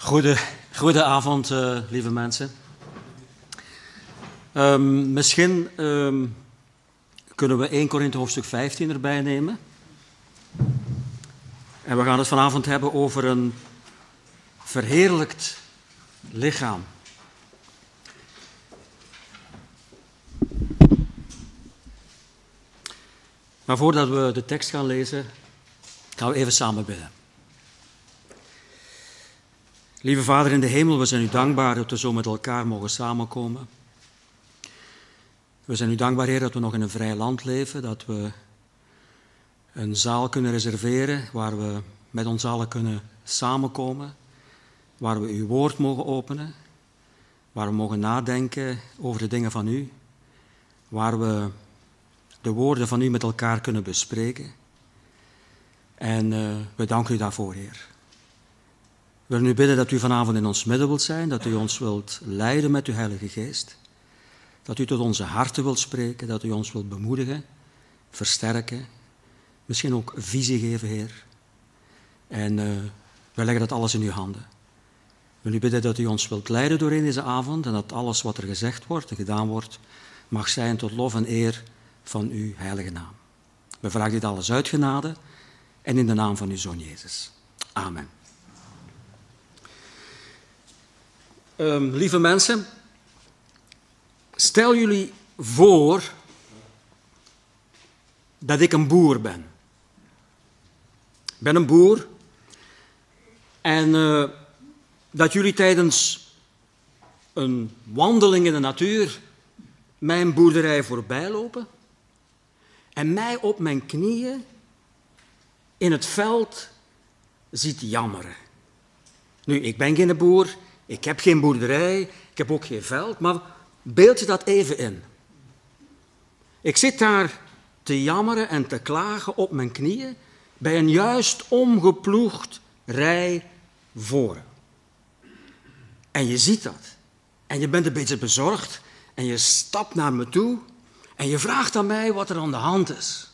Goedenavond, lieve mensen. Misschien kunnen we 1 Korinthe hoofdstuk 15 erbij nemen. En we gaan het vanavond hebben over een verheerlijkt lichaam. Maar voordat we de tekst gaan lezen, gaan we even samen bidden. Lieve Vader in de hemel, we zijn u dankbaar dat we zo met elkaar mogen samenkomen. We zijn u dankbaar, Heer, dat we nog in een vrij land leven, dat we een zaal kunnen reserveren waar we met ons allen kunnen samenkomen, waar we uw woord mogen openen, waar we mogen nadenken over de dingen van u, waar we de woorden van u met elkaar kunnen bespreken. En we danken u daarvoor, Heer. We willen u bidden dat u vanavond in ons midden wilt zijn, dat u ons wilt leiden met uw Heilige Geest, dat u tot onze harten wilt spreken, dat u ons wilt bemoedigen, versterken, misschien ook visie geven, Heer. En wij leggen dat alles in uw handen. We willen u bidden dat u ons wilt leiden doorheen deze avond en dat alles wat er gezegd wordt en gedaan wordt, mag zijn tot lof en eer van uw heilige naam. We vragen dit alles uit genade en in de naam van uw Zoon Jezus. Amen. Lieve mensen, stel jullie voor dat ik een boer ben. Ik ben een boer en dat jullie tijdens een wandeling in de natuur mijn boerderij voorbij lopen en mij op mijn knieën in het veld ziet jammeren. Nu, ik ben geen boer. Ik heb geen boerderij, ik heb ook geen veld, maar beeld je dat even in. Ik zit daar te jammeren en te klagen op mijn knieën bij een juist omgeploegd rij voren. En je ziet dat. En je bent een beetje bezorgd en je stapt naar me toe en je vraagt aan mij wat er aan de hand is.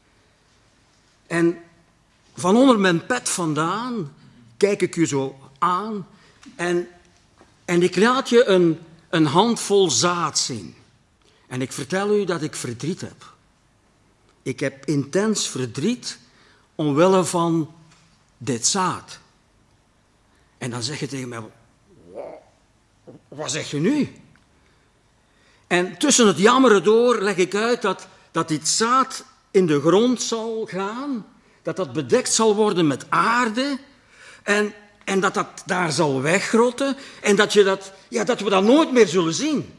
En van onder mijn pet vandaan kijk ik u zo aan en ik laat je een handvol zaad zien. En ik vertel u dat ik verdriet heb. Ik heb intens verdriet omwille van dit zaad. En dan zeg je tegen mij, wat zeg je nu? En tussen het jammeren door leg ik uit dat dit zaad in de grond zal gaan, dat bedekt zal worden met aarde en dat daar zal wegrotten en dat we dat nooit meer zullen zien.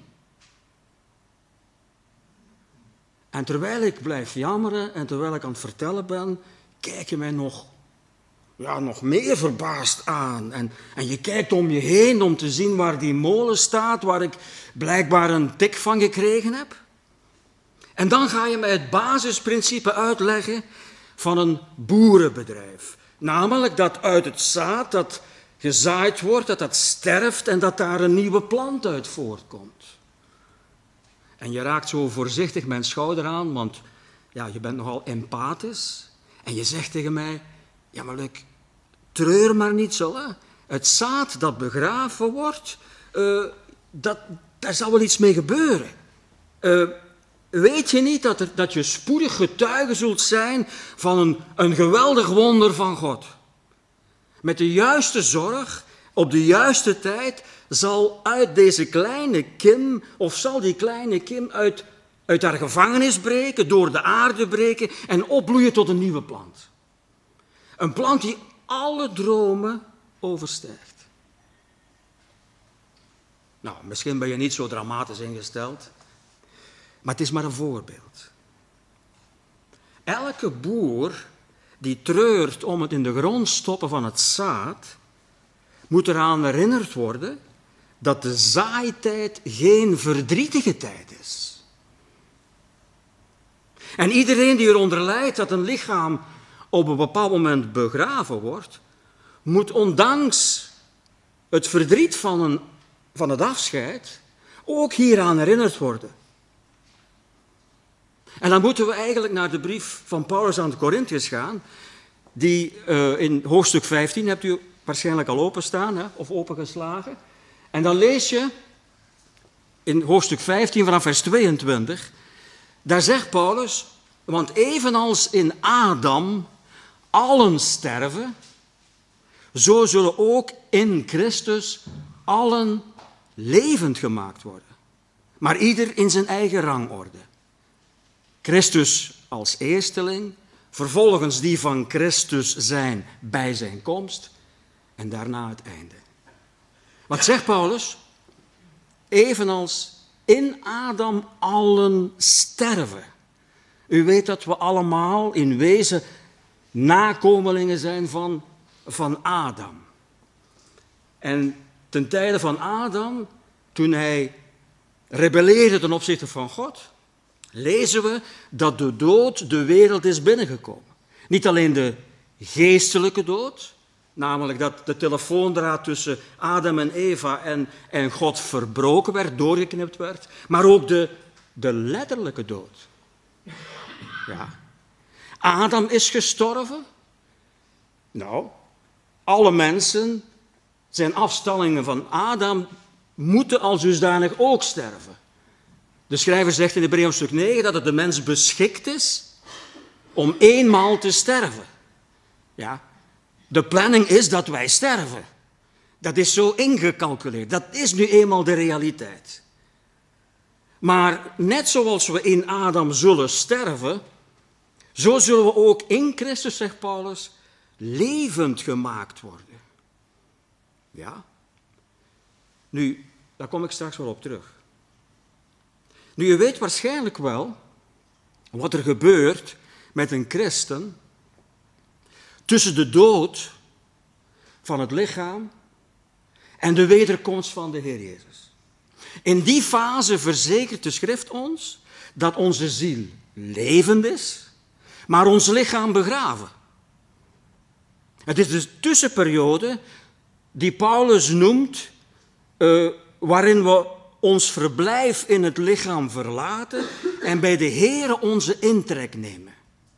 En terwijl ik blijf jammeren en terwijl ik aan het vertellen ben, kijk je mij nog meer verbaasd aan. En je kijkt om je heen om te zien waar die molen staat, waar ik blijkbaar een tik van gekregen heb. En dan ga je mij het basisprincipe uitleggen van een boerenbedrijf. Namelijk dat uit het zaad dat gezaaid wordt, dat sterft en dat daar een nieuwe plant uit voortkomt. En je raakt zo voorzichtig mijn schouder aan, want ja, je bent nogal empathisch. En je zegt tegen mij, ja maar Luc, treur maar niet zo. Hè. Het zaad dat begraven wordt, daar zal wel iets mee gebeuren. Weet je niet dat je spoedig getuige zult zijn van een geweldig wonder van God? Met de juiste zorg, op de juiste tijd, zal uit deze kleine kim, of zal die kleine kim uit haar gevangenis breken, door de aarde breken en opbloeien tot een nieuwe plant. Een plant die alle dromen overstijgt. Nou, misschien ben je niet zo dramatisch ingesteld, maar het is maar een voorbeeld. Elke boer die treurt om het in de grond stoppen van het zaad, moet eraan herinnerd worden dat de zaaitijd geen verdrietige tijd is. En iedereen die eronder lijdt dat een lichaam op een bepaald moment begraven wordt, moet ondanks het verdriet van het afscheid ook hieraan herinnerd worden. En dan moeten we eigenlijk naar de brief van Paulus aan de Korinthiërs gaan, die in hoofdstuk 15, hebt u een waarschijnlijk al openstaan of opengeslagen. En dan lees je in hoofdstuk 15 vanaf vers 22, daar zegt Paulus, want evenals in Adam allen sterven, zo zullen ook in Christus allen levend gemaakt worden. Maar ieder in zijn eigen rangorde. Christus als eersteling, vervolgens die van Christus zijn bij zijn komst en daarna het einde. Wat zegt Paulus? Evenals in Adam allen sterven. U weet dat we allemaal in wezen nakomelingen zijn van Adam. En ten tijde van Adam, toen hij rebelleerde ten opzichte van God, lezen we dat de dood de wereld is binnengekomen. Niet alleen de geestelijke dood, namelijk dat de telefoondraad tussen Adam en Eva en God verbroken werd, doorgeknipt werd, maar ook de letterlijke dood. Ja. Adam is gestorven. Nou, alle mensen zijn afstallingen van Adam, moeten als dusdanig ook sterven. De schrijver zegt in Hebreeën stuk 9 dat het de mens beschikt is om eenmaal te sterven. Ja. De planning is dat wij sterven. Dat is zo ingecalculeerd. Dat is nu eenmaal de realiteit. Maar net zoals we in Adam zullen sterven, zo zullen we ook in Christus, zegt Paulus, levend gemaakt worden. Ja. Nu, daar kom ik straks wel op terug. Nu, je weet waarschijnlijk wel wat er gebeurt met een christen tussen de dood van het lichaam en de wederkomst van de Heer Jezus. In die fase verzekert de schrift ons dat onze ziel levend is, maar ons lichaam begraven. Het is de tussenperiode die Paulus noemt, waarin we ons verblijf in het lichaam verlaten en bij de Heere onze intrek nemen.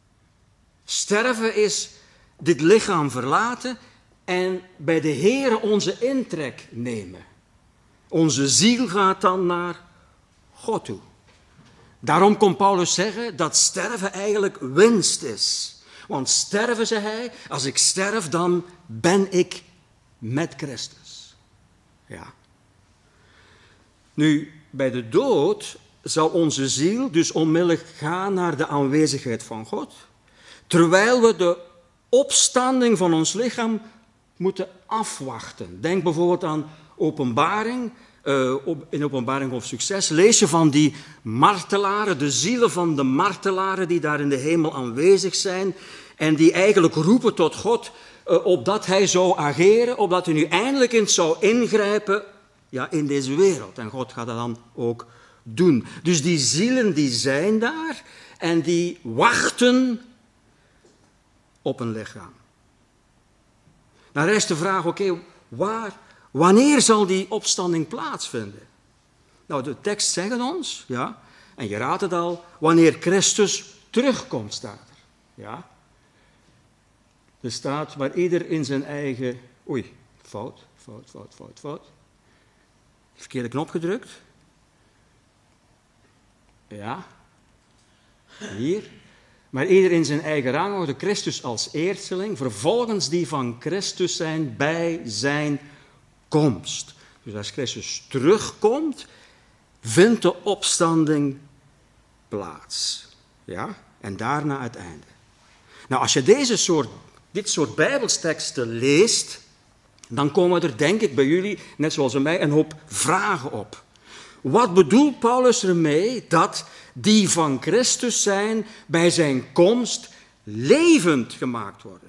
Sterven is dit lichaam verlaten en bij de Heere onze intrek nemen. Onze ziel gaat dan naar God toe. Daarom kon Paulus zeggen dat sterven eigenlijk winst is. Want sterven, zei hij, als ik sterf, dan ben ik met Christus. Ja. Nu, bij de dood zal onze ziel dus onmiddellijk gaan naar de aanwezigheid van God, terwijl we de opstanding van ons lichaam moeten afwachten. Denk bijvoorbeeld aan Openbaring. In Openbaring hoofdstuk 6 lees je van die martelaren, de zielen van de martelaren die daar in de hemel aanwezig zijn en die eigenlijk roepen tot God opdat hij zou ageren, opdat hij nu eindelijk eens zou ingrijpen in deze wereld. En God gaat dat dan ook doen. Dus die zielen die zijn daar en die wachten op een lichaam. Dan rijst de vraag, wanneer zal die opstanding plaatsvinden? Nou, de tekst zegt ons, ja, en je raadt het al, wanneer Christus terugkomt, staat er. Ja. Er staat, maar ieder in zijn eigen... Oei, fout. Verkeerde knop gedrukt. Ja. Hier. Maar ieder in zijn eigen rangorde, Christus als eersteling, vervolgens die van Christus zijn bij zijn komst. Dus als Christus terugkomt, vindt de opstanding plaats. Ja? En daarna het einde. Nou, als je dit soort Bijbelsteksten leest, dan komen er, denk ik, bij jullie, net zoals bij mij, een hoop vragen op. Wat bedoelt Paulus ermee dat die van Christus zijn bij zijn komst levend gemaakt worden?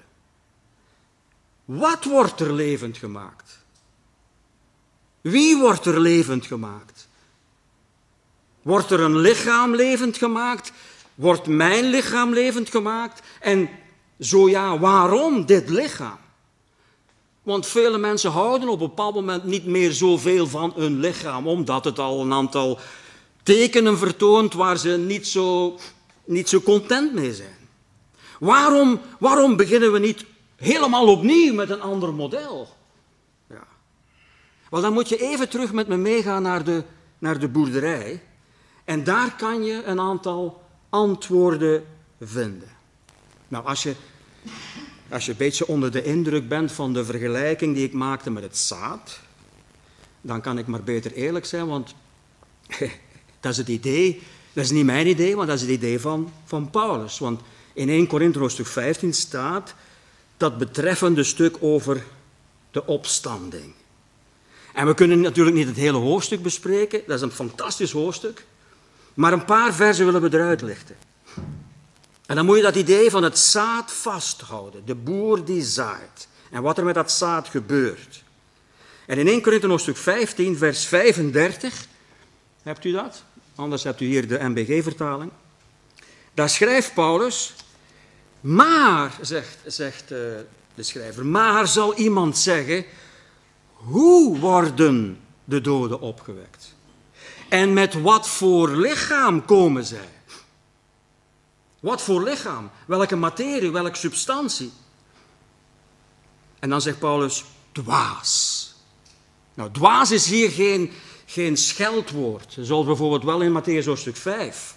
Wat wordt er levend gemaakt? Wie wordt er levend gemaakt? Wordt er een lichaam levend gemaakt? Wordt mijn lichaam levend gemaakt? En zo ja, waarom dit lichaam? Want vele mensen houden op een bepaald moment niet meer zoveel van hun lichaam, omdat het al een aantal tekenen vertoont waar ze niet zo content mee zijn. Waarom beginnen we niet helemaal opnieuw met een ander model. Ja. Wel, dan moet je even terug met me meegaan naar de boerderij. En daar kan je een aantal antwoorden vinden. Nou, als je een beetje onder de indruk bent van de vergelijking die ik maakte met het zaad, dan kan ik maar beter eerlijk zijn, want dat is het idee, dat is niet mijn idee, maar dat is het idee van Paulus. Want in 1 Korinthe hoofdstuk 15 staat dat betreffende stuk over de opstanding. En we kunnen natuurlijk niet het hele hoofdstuk bespreken, dat is een fantastisch hoofdstuk, maar een paar versen willen we eruit lichten. En dan moet je dat idee van het zaad vasthouden, de boer die zaait en wat er met dat zaad gebeurt. En in 1 Korinthe hoofdstuk 15, vers 35, hebt u dat? Anders hebt u hier de NBG-vertaling. Daar schrijft Paulus, maar, zegt de schrijver, maar zal iemand zeggen, hoe worden de doden opgewekt? En met wat voor lichaam komen zij? Wat voor lichaam? Welke materie? Welke substantie? En dan zegt Paulus, dwaas. Nou, dwaas is hier geen scheldwoord, zoals bijvoorbeeld wel in Mattheüs hoofdstuk 5.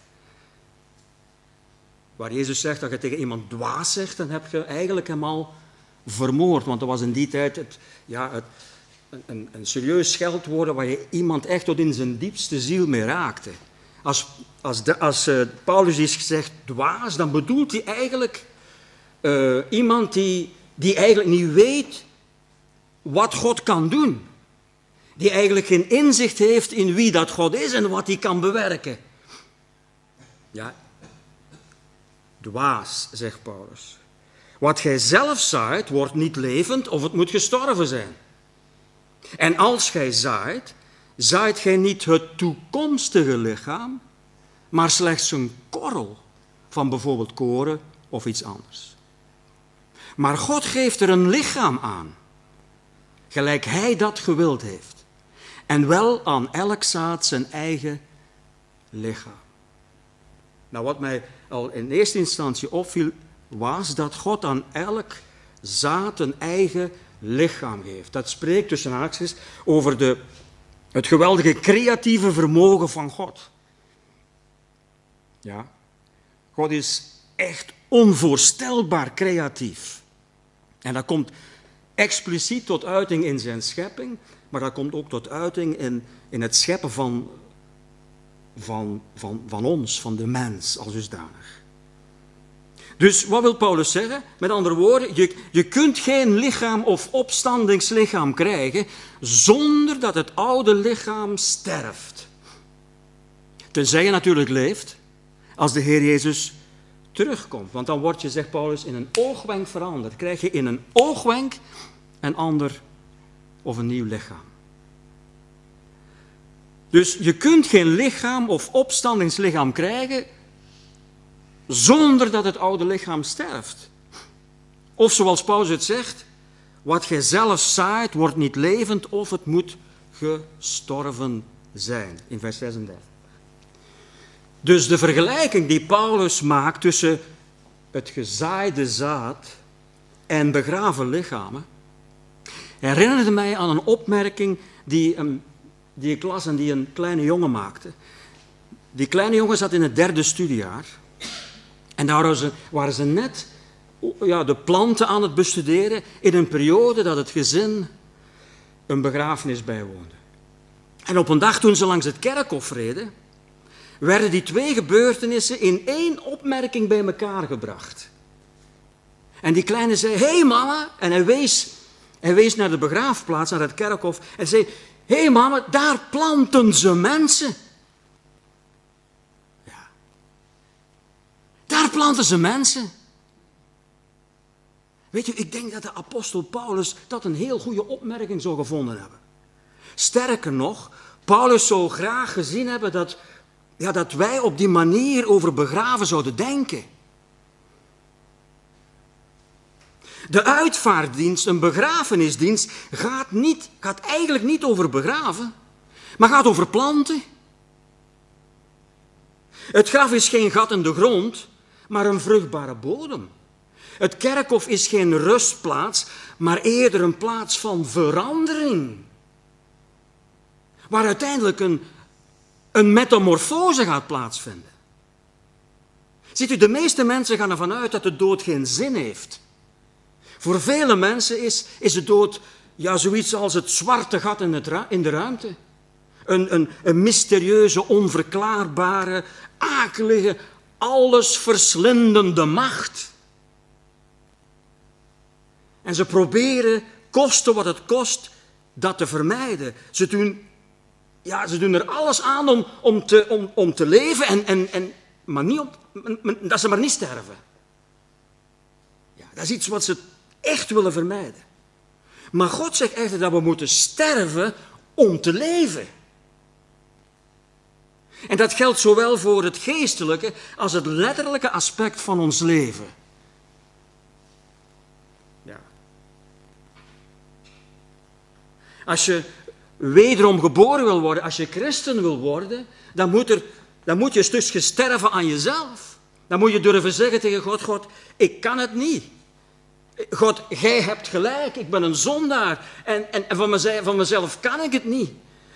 Waar Jezus zegt dat je tegen iemand dwaas zegt, dan heb je eigenlijk hem al vermoord. Want dat was in die tijd een serieus scheldwoord waar je iemand echt tot in zijn diepste ziel mee raakte. Als Paulus hier zegt dwaas, dan bedoelt hij eigenlijk iemand die eigenlijk niet weet wat God kan doen. Die eigenlijk geen inzicht heeft in wie dat God is en wat hij kan bewerken. Ja, dwaas, zegt Paulus. Wat gij zelf zaait, wordt niet levend of het moet gestorven zijn. En als gij zaait, zaait gij niet het toekomstige lichaam, maar slechts een korrel van bijvoorbeeld koren of iets anders. Maar God geeft er een lichaam aan, gelijk hij dat gewild heeft. En wel aan elk zaad zijn eigen lichaam. Nou, wat mij al in eerste instantie opviel, was dat God aan elk zaad een eigen lichaam geeft. Dat spreekt tussen haakjes over het geweldige creatieve vermogen van God. Ja, God is echt onvoorstelbaar creatief. En dat komt expliciet tot uiting in zijn schepping, maar dat komt ook tot uiting in het scheppen van ons, van de mens als dusdanig. Dus wat wil Paulus zeggen? Met andere woorden, je kunt geen lichaam of opstandingslichaam krijgen zonder dat het oude lichaam sterft. Tenzij je natuurlijk leeft als de Heer Jezus terugkomt. Want dan word je, zegt Paulus, in een oogwenk veranderd. Krijg je in een oogwenk een ander of een nieuw lichaam. Dus je kunt geen lichaam of opstandingslichaam krijgen zonder dat het oude lichaam sterft. Of zoals Paulus het zegt, wat gij zelf zaait wordt niet levend of het moet gestorven zijn. In vers 36. Dus de vergelijking die Paulus maakt tussen het gezaaide zaad en begraven lichamen herinnerde mij aan een opmerking die ik las en die een kleine jongen maakte. Die kleine jongen zat in het 3e studiejaar en daar waren ze net de planten aan het bestuderen in een periode dat het gezin een begrafenis bijwoonde. En op een dag toen ze langs het kerkhof reden, werden die twee gebeurtenissen in één opmerking bij elkaar gebracht. En die kleine zei, hé mama, en hij wees naar de begraafplaats, naar het kerkhof, en zei, hé mama, daar planten ze mensen. Ja. Daar planten ze mensen. Weet je, ik denk dat de apostel Paulus dat een heel goede opmerking zou gevonden hebben. Sterker nog, Paulus zou graag gezien hebben dat wij op die manier over begraven zouden denken. De uitvaartdienst, een begrafenisdienst, gaat eigenlijk niet over begraven, maar gaat over planten. Het graf is geen gat in de grond, maar een vruchtbare bodem. Het kerkhof is geen rustplaats, maar eerder een plaats van verandering. Waar uiteindelijk een metamorfose gaat plaatsvinden. Ziet u, de meeste mensen gaan ervan uit dat de dood geen zin heeft. Voor vele mensen is de dood zoiets als het zwarte gat in de ruimte. Een mysterieuze, onverklaarbare, akelige, allesverslindende macht. En ze proberen, koste wat het kost, dat te vermijden. Ze doen er alles aan om te leven, maar dat ze maar niet sterven. Ja, dat is iets wat ze echt willen vermijden. Maar God zegt echt dat we moeten sterven om te leven. En dat geldt zowel voor het geestelijke als het letterlijke aspect van ons leven. Ja. Als je wederom geboren wil worden, als je christen wil worden, dan moet je dus sterven aan jezelf. Dan moet je durven zeggen tegen God, God, ik kan het niet. God, jij hebt gelijk, ik ben een zondaar en van mezelf kan ik het niet.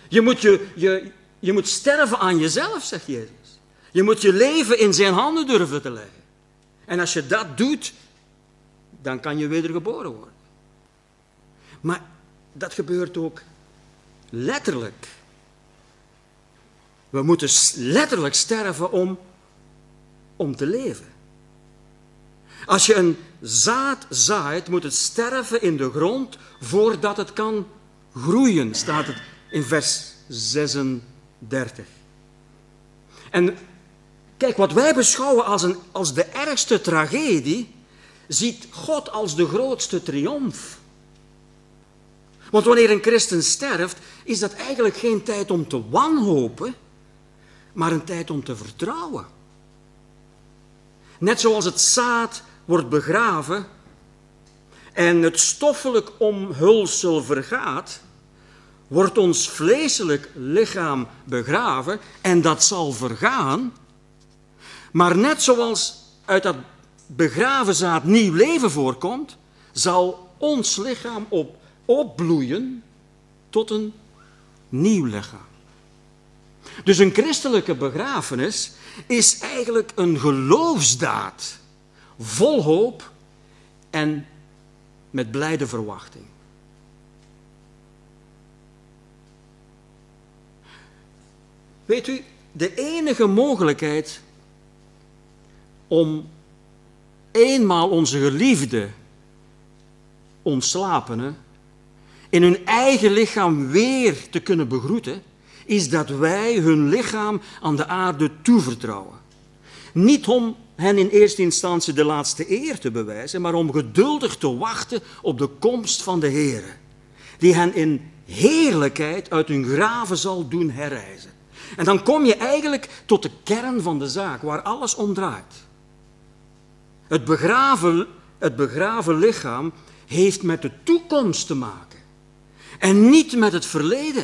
Je moet sterven aan jezelf, zegt Jezus. Je moet je leven in zijn handen durven te leggen. En als je dat doet, dan kan je wedergeboren worden. Maar dat gebeurt ook letterlijk. We moeten letterlijk sterven om te leven. Als je een zaad zaait, moet het sterven in de grond voordat het kan groeien, staat het in vers 36. En kijk, wat wij beschouwen als de ergste tragedie, ziet God als de grootste triomf. Want wanneer een christen sterft, is dat eigenlijk geen tijd om te wanhopen, maar een tijd om te vertrouwen. Net zoals het zaad wordt begraven en het stoffelijk omhulsel vergaat, wordt ons vleeselijk lichaam begraven en dat zal vergaan. Maar net zoals uit dat begraven zaad nieuw leven voorkomt, zal ons lichaam opbloeien tot een nieuw lichaam. Dus een christelijke begrafenis is eigenlijk een geloofsdaad, vol hoop en met blijde verwachting. Weet u, de enige mogelijkheid om eenmaal onze geliefde ontslapenen in hun eigen lichaam weer te kunnen begroeten, is dat wij hun lichaam aan de aarde toevertrouwen. Niet om hen in eerste instantie de laatste eer te bewijzen, maar om geduldig te wachten op de komst van de Heere, die hen in heerlijkheid uit hun graven zal doen herrijzen. En dan kom je eigenlijk tot de kern van de zaak, waar alles om draait. Het begraven lichaam heeft met de toekomst te maken en niet met het verleden.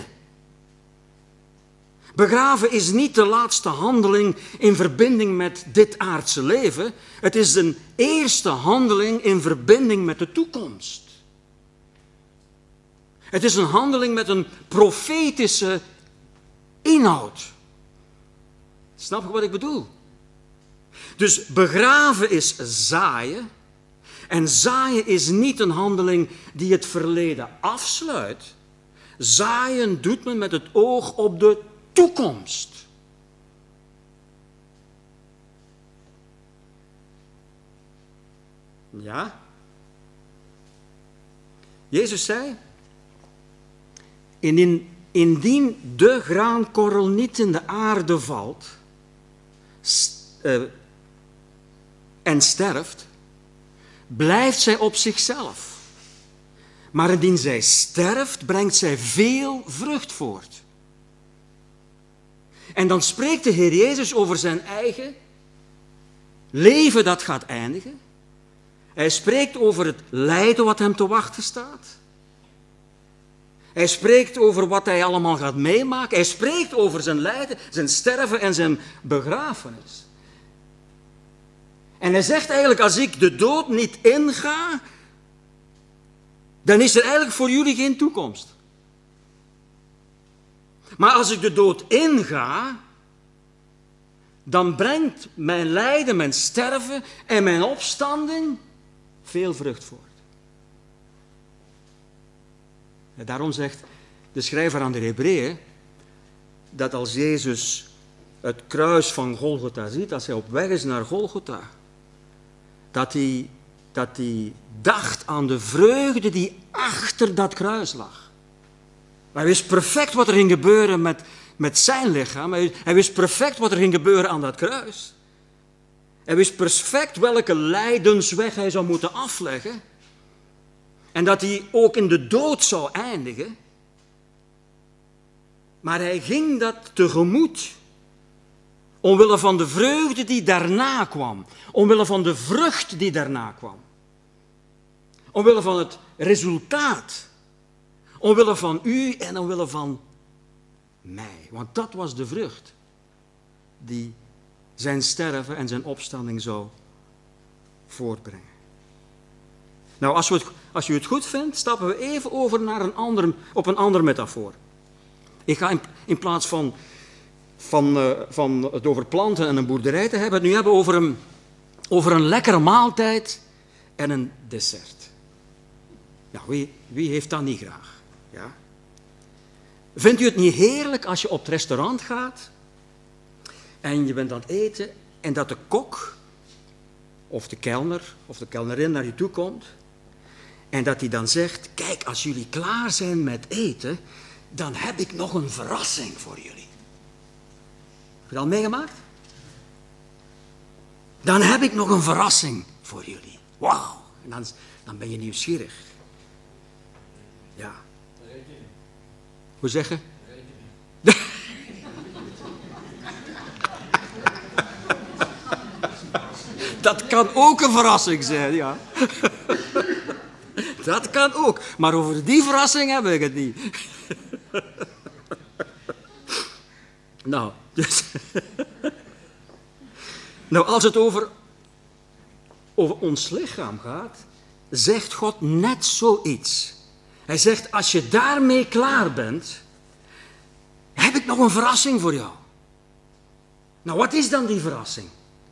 Begraven is niet de laatste handeling in verbinding met dit aardse leven. Het is een eerste handeling in verbinding met de toekomst. Het is een handeling met een profetische inhoud. Snap je wat ik bedoel? Dus begraven is zaaien. En zaaien is niet een handeling die het verleden afsluit. Zaaien doet men met het oog op de toekomst. Ja? Jezus zei, indien de graankorrel niet in de aarde valt en sterft, blijft zij op zichzelf. Maar indien zij sterft, brengt zij veel vrucht voort. En dan spreekt de Heer Jezus over zijn eigen leven dat gaat eindigen. Hij spreekt over het lijden wat hem te wachten staat. Hij spreekt over wat hij allemaal gaat meemaken. Hij spreekt over zijn lijden, zijn sterven en zijn begrafenis. En hij zegt eigenlijk, als ik de dood niet inga, dan is er eigenlijk voor jullie geen toekomst. Maar als ik de dood inga, dan brengt mijn lijden, mijn sterven en mijn opstanding veel vrucht voort. En daarom zegt de schrijver aan de Hebreeën dat als Jezus het kruis van Golgotha ziet, als hij op weg is naar Golgotha, dat hij dacht aan de vreugde die achter dat kruis lag. Hij wist perfect wat er ging gebeuren met zijn lichaam. Hij wist perfect wat er ging gebeuren aan dat kruis. Hij wist perfect welke lijdensweg hij zou moeten afleggen. En dat hij ook in de dood zou eindigen. Maar hij ging dat tegemoet. Omwille van de vreugde die daarna kwam. Omwille van de vrucht die daarna kwam. Omwille van het resultaat. Omwille van u en omwille van mij. Want dat was de vrucht die zijn sterven en zijn opstanding zou voortbrengen. Nou, als u het goed vindt, stappen we even over naar op een andere metafoor. Ik ga in plaats van het over planten en een boerderij te hebben, het nu hebben over een lekkere maaltijd en een dessert. Nou, wie heeft dat niet graag? Ja? Vindt u het niet heerlijk als je op het restaurant gaat en je bent aan het eten en dat de kok of de kelner of de kelnerin naar je toe komt en dat hij dan zegt, kijk, als jullie klaar zijn met eten, dan heb ik nog een verrassing voor jullie. Heb je dat al meegemaakt? Dan heb ik nog een verrassing voor jullie. Wauw, en dan ben je nieuwsgierig. Ja. Hoe zeggen? Dat kan ook een verrassing zijn, ja. Dat kan ook. Maar over die verrassing heb ik het niet. Nou, dus... Nou, als het over ons lichaam gaat, zegt God net zoiets. Hij zegt, als je daarmee klaar bent, heb ik nog een verrassing voor jou. Nou, wat is dan die verrassing?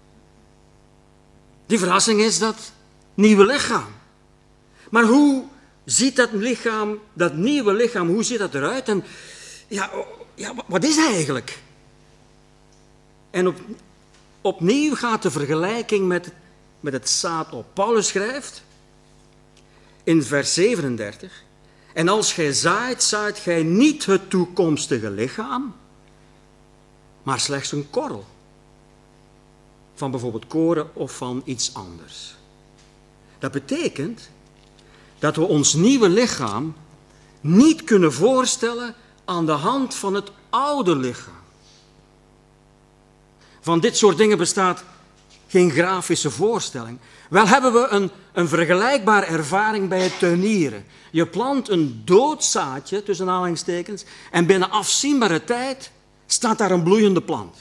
Die verrassing is dat nieuwe lichaam. Maar hoe ziet dat lichaam, dat nieuwe lichaam, hoe ziet dat eruit? En ja, wat is dat eigenlijk? En opnieuw gaat de vergelijking met het zaad op. Paulus schrijft in vers 37... En als gij zaait, zaait gij niet het toekomstige lichaam, maar slechts een korrel. Van bijvoorbeeld koren of van iets anders. Dat betekent dat we ons nieuwe lichaam niet kunnen voorstellen aan de hand van het oude lichaam. Van dit soort dingen bestaat geen grafische voorstelling. Wel hebben we een vergelijkbare ervaring bij het tuinieren. Je plant een dood zaadje, tussen aanhalingstekens, en binnen afzienbare tijd staat daar een bloeiende plant.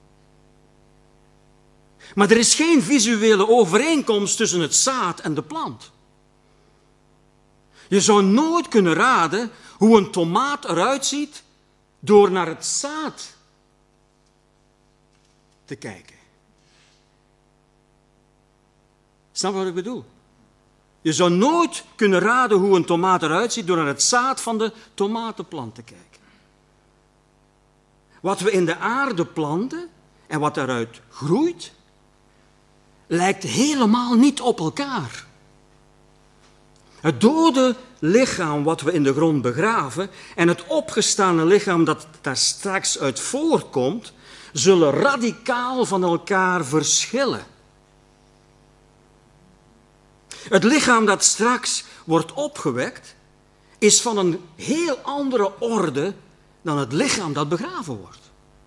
Maar er is geen visuele overeenkomst tussen het zaad en de plant. Je zou nooit kunnen raden hoe een tomaat eruit ziet door naar het zaad te kijken. Snap je wat ik bedoel? Je zou nooit kunnen raden hoe een tomaat eruit ziet door naar het zaad van de tomatenplant te kijken. Wat we in de aarde planten en wat daaruit groeit, lijkt helemaal niet op elkaar. Het dode lichaam wat we in de grond begraven en het opgestane lichaam dat daar straks uit voortkomt, zullen radicaal van elkaar verschillen. Het lichaam dat straks wordt opgewekt, is van een heel andere orde dan het lichaam dat begraven wordt.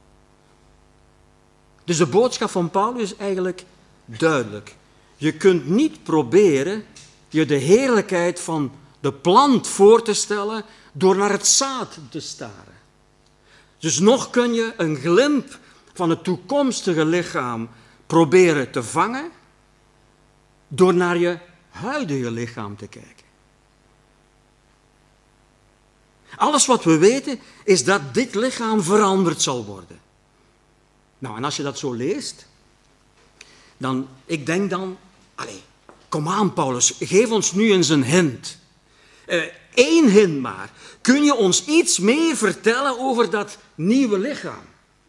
Dus de boodschap van Paulus is eigenlijk duidelijk. Je kunt niet proberen je de heerlijkheid van de plant voor te stellen door naar het zaad te staren. Dus nog kun je een glimp van het toekomstige lichaam proberen te vangen, door naar je huidige lichaam te kijken. Alles wat we weten is dat dit lichaam veranderd zal worden. Nou, en als je dat zo leest, ik denk dan, kom aan Paulus, geef ons nu eens een hint. Eén hint maar. Kun je ons iets meer vertellen over dat nieuwe lichaam?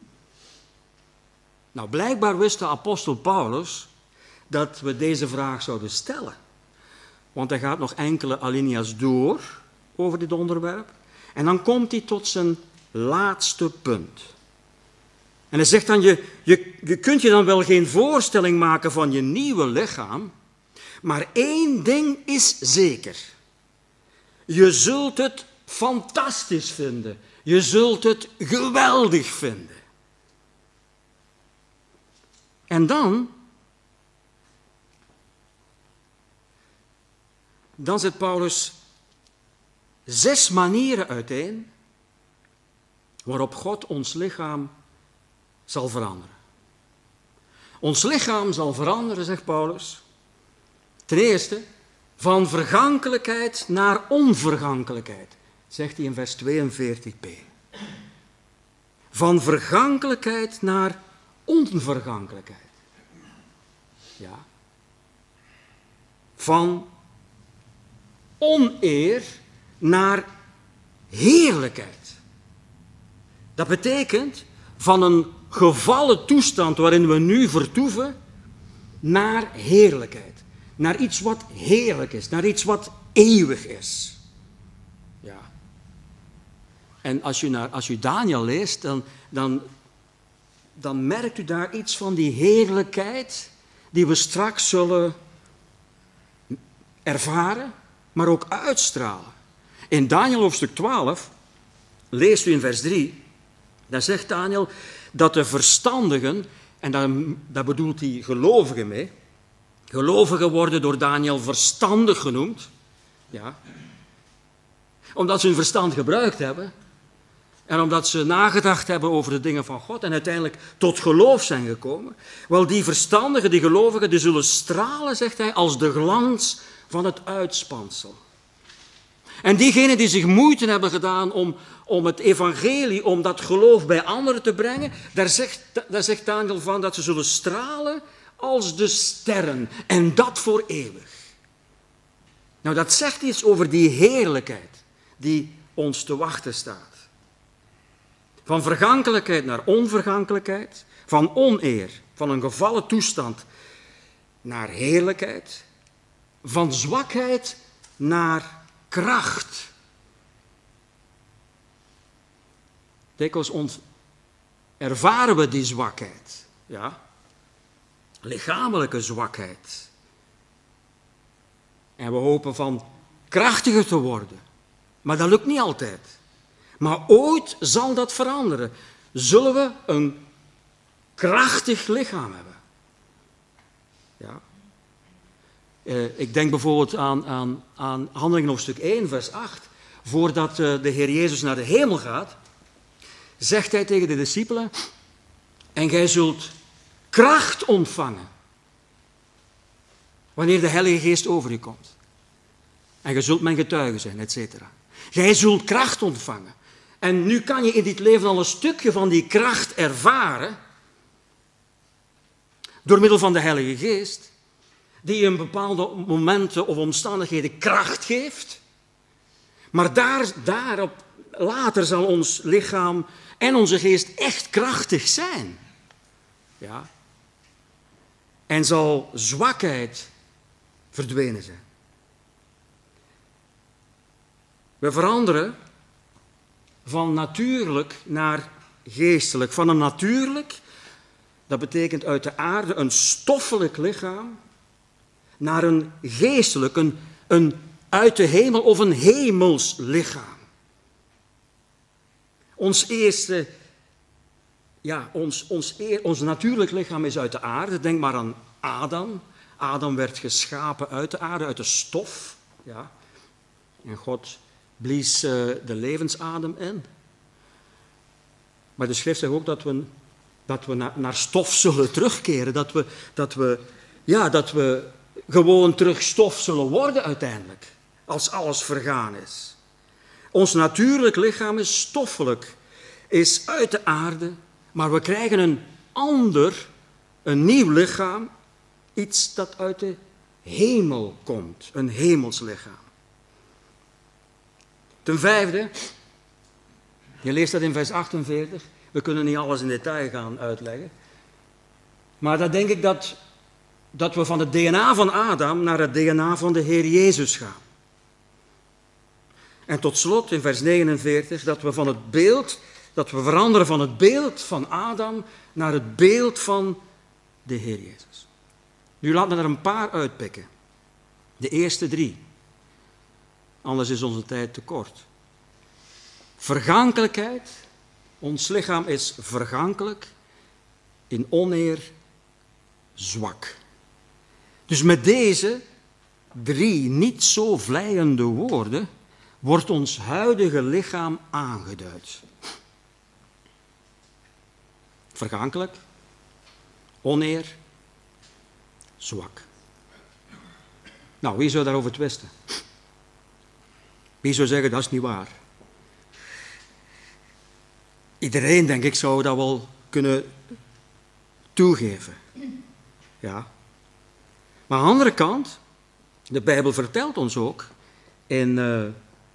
Nou, blijkbaar wist de apostel Paulus dat we deze vraag zouden stellen. Want hij gaat nog enkele alinea's door over dit onderwerp. En dan komt hij tot zijn laatste punt. En hij zegt dan, je kunt je dan wel geen voorstelling maken van je nieuwe lichaam, maar één ding is zeker. Je zult het fantastisch vinden. Je zult het geweldig vinden. En dan zet Paulus 6 manieren uiteen waarop God ons lichaam zal veranderen. Ons lichaam zal veranderen, zegt Paulus, ten eerste van vergankelijkheid naar onvergankelijkheid, zegt hij in vers 42b. Van vergankelijkheid naar onvergankelijkheid. Ja. Van oneer naar heerlijkheid. Dat betekent van een gevallen toestand waarin we nu vertoeven, naar heerlijkheid. Naar iets wat heerlijk is, naar iets wat eeuwig is. Ja. En als u Daniel leest, dan merkt u daar iets van die heerlijkheid die we straks zullen ervaren, maar ook uitstralen. In Daniel hoofdstuk 12 leest u in vers 3, daar zegt Daniel dat de verstandigen, en daar bedoelt hij gelovigen mee, gelovigen worden door Daniel verstandig genoemd, ja, omdat ze hun verstand gebruikt hebben en omdat ze nagedacht hebben over de dingen van God en uiteindelijk tot geloof zijn gekomen. Wel, die verstandigen, die gelovigen, die zullen stralen, zegt hij, als de glans van het uitspansel. En diegenen die zich moeite hebben gedaan om het evangelie, om dat geloof bij anderen te brengen, daar zegt Daniel van dat ze zullen stralen als de sterren. En dat voor eeuwig. Nou, dat zegt iets over die heerlijkheid die ons te wachten staat. Van vergankelijkheid naar onvergankelijkheid, van oneer, van een gevallen toestand naar heerlijkheid, van zwakheid naar kracht. Dikwijls ervaren we die zwakheid, ja, lichamelijke zwakheid. En we hopen van krachtiger te worden, maar dat lukt niet altijd. Maar ooit zal dat veranderen. Zullen we een krachtig lichaam hebben? Ja. Ik denk bijvoorbeeld aan Handelingen hoofdstuk 1, vers 8. Voordat de Heer Jezus naar de hemel gaat, zegt hij tegen de discipelen, en gij zult kracht ontvangen wanneer de Heilige Geest over u komt. En gij zult mijn getuige zijn, etc. Gij zult kracht ontvangen. En nu kan je in dit leven al een stukje van die kracht ervaren door middel van de Heilige Geest, die in bepaalde momenten of omstandigheden kracht geeft. Maar daarop later zal ons lichaam en onze geest echt krachtig zijn. Ja. En zal zwakheid verdwenen zijn. We veranderen van natuurlijk naar geestelijk. Van een natuurlijk, dat betekent uit de aarde, een stoffelijk lichaam, naar een geestelijk, een uit de hemel of een hemels lichaam. Ons natuurlijk lichaam is uit de aarde. Denk maar aan Adam. Adam werd geschapen uit de aarde, uit de stof. Ja. En God blies de levensadem in. Maar de schrift zegt ook dat we naar stof zullen terugkeren. Dat we gewoon terug stof zullen worden uiteindelijk, als alles vergaan is. Ons natuurlijk lichaam is stoffelijk, is uit de aarde, maar we krijgen een nieuw lichaam, iets dat uit de hemel komt, een hemels lichaam. Ten vijfde, je leest dat in vers 48, we kunnen niet alles in detail gaan uitleggen, maar dan denk ik dat we van het DNA van Adam naar het DNA van de Heer Jezus gaan. En tot slot in vers 49 dat we veranderen van het beeld van Adam naar het beeld van de Heer Jezus. Nu laat me er een paar uitpikken. De eerste 3. Anders is onze tijd te kort. Vergankelijkheid. Ons lichaam is vergankelijk. In oneer zwak. Dus met deze 3 niet zo vleiende woorden wordt ons huidige lichaam aangeduid. Vergankelijk, oneer, zwak. Nou, wie zou daarover twisten? Wie zou zeggen, dat is niet waar? Iedereen, denk ik, zou dat wel kunnen toegeven. Ja. Maar aan de andere kant, de Bijbel vertelt ons ook in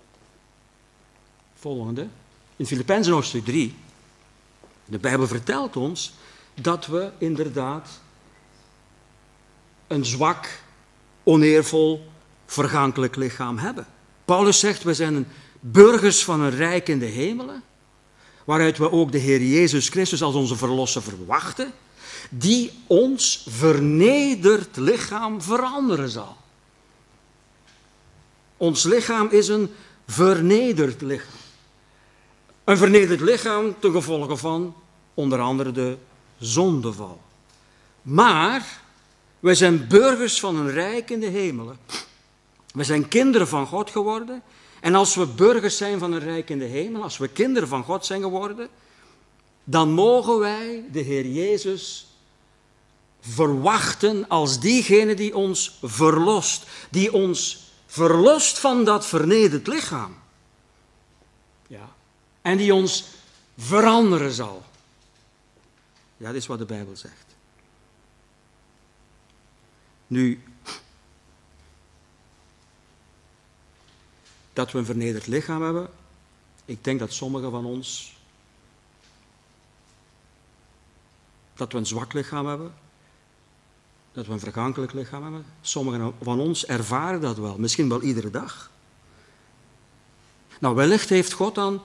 in Filippenzen hoofdstuk 3, de Bijbel vertelt ons dat we inderdaad een zwak, oneervol, vergankelijk lichaam hebben. Paulus zegt, we zijn burgers van een rijk in de hemelen, waaruit we ook de Heer Jezus Christus als onze verlosser verwachten, die ons vernederd lichaam veranderen zal. Ons lichaam is een vernederd lichaam. Een vernederd lichaam ten gevolge van onder andere de zondeval. Maar wij zijn burgers van een rijk in de hemelen. We zijn kinderen van God geworden. En als we burgers zijn van een rijk in de hemel, als we kinderen van God zijn geworden, dan mogen wij de Heer Jezus verwachten als diegene die ons verlost. Die ons verlost van dat vernederd lichaam. Ja. En die ons veranderen zal. Ja, dat is wat de Bijbel zegt. Nu, dat we een vernederd lichaam hebben, ik denk dat sommigen van ons, dat we een zwak lichaam hebben, dat we een vergankelijk lichaam hebben. Sommigen van ons ervaren dat wel, misschien wel iedere dag. Nou, wellicht heeft God dan